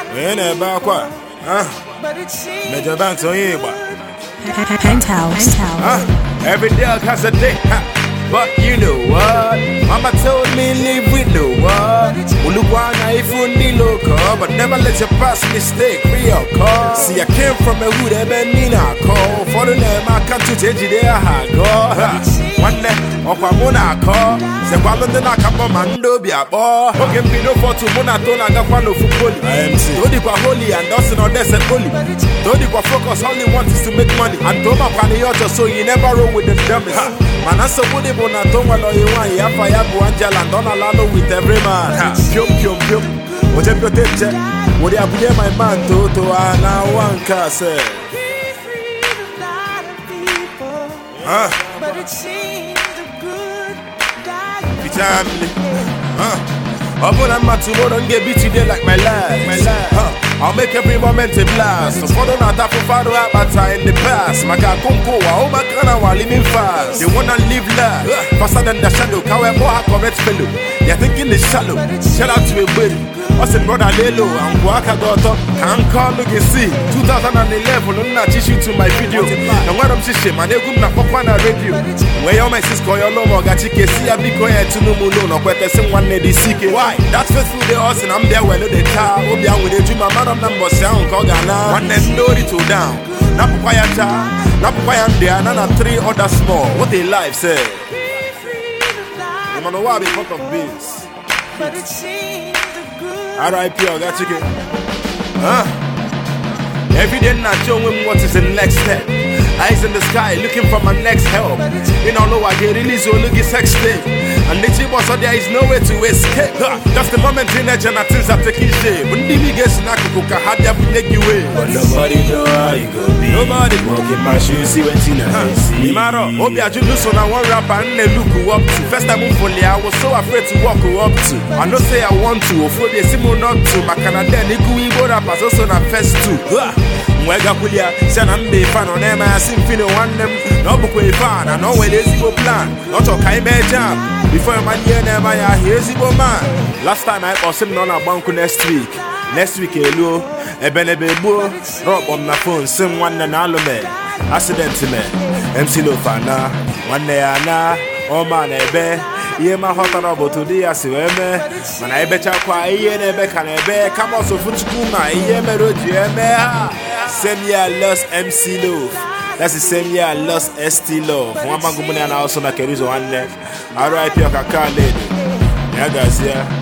Ene ba kwa. Major Banks on you. Penthouse. Every dog has a day. But you know what? Mama told me live with no what? Uluwana if you need local, but never let your past mistake reoccur. See, I came from a hood, I call. For the name, I can't change it there. Go. One day, Okwamona call. Se kwalonde na kapa mando bi abo. Oge mpino for to mona tona gakwano football. Todi kwa holy and doesn't on this and holy. Todi kwa focus, all he wants is to make money. And Toma Paniota, so you never roll with the dumbest. Man, I so good on a Toma Loyuan, Yafaya Buangela, and Donna Lalo with every man. Pium. What if you take it? Would you be my man to now one castle? But it seems a good guy. Family. Up on my tomorrow and get beat today like my life. I'll make every moment a blast. So follow not up for father abata in the past. Maka kunko wa o makana wa living fast. They wanna live life faster than the shadow. Kawe mo ha correct fellow. They're thinking it's shallow. Shout out to a buddy. What's a brother Lelo and Waka daughter? Can't call look and see. 2011 on that issue to my video. And what I'm saying, man, they go na popana radio. Where your my sis call your lomo gachike see a big coin to no mulo no kwete sem one lady seek. Why? That's faithful they us and I'm there when they car. Obia with the dream man number sound call Ghana. One and story to down. Napupaya cha, Napupaya there, none of three other small. What they life say? I'm on a wabi pot of beans. But it seems a good. R.I.P. I got chicken. Every day not showing what is the next step. Eyes in the sky looking for my next help. You don't know I get released or look at sex day. And the chibos so there is nowhere to escape. Just the moment in the and things are taking shape. When the biggest nakuka had ya make you way. But nobody know how you go be. Nobody walking my shoes, see what you see. Imaro, Obia Juluso na one rapper and they look up to. First time I was so afraid to walk up to. I know say I want to, or for the simo not to. My Canada, they go in go rappers also na first too. Mwega kulia, sana mbe fan on them, I sing fino one them. No book way fan, I know where they go plan. Not a kind jam. Before my year never, I hear Zibo man. Last time I was him on a bank next week. Next week, hello, Ebenebebo, drop on my phone, same one and all me. Accident to me, MC Lofana, one day Anna, oh man, Ebe. Ye ma hota robo today asiweme mana ebecha kwa iye na ebe kan ebe come also futukuma iye meroji eme same year I lost MC Love. That's the same year I lost ST Love. One man gumuni ana also na kerizo one. R.I.P. Okaka lady. Yeah guys, yeah.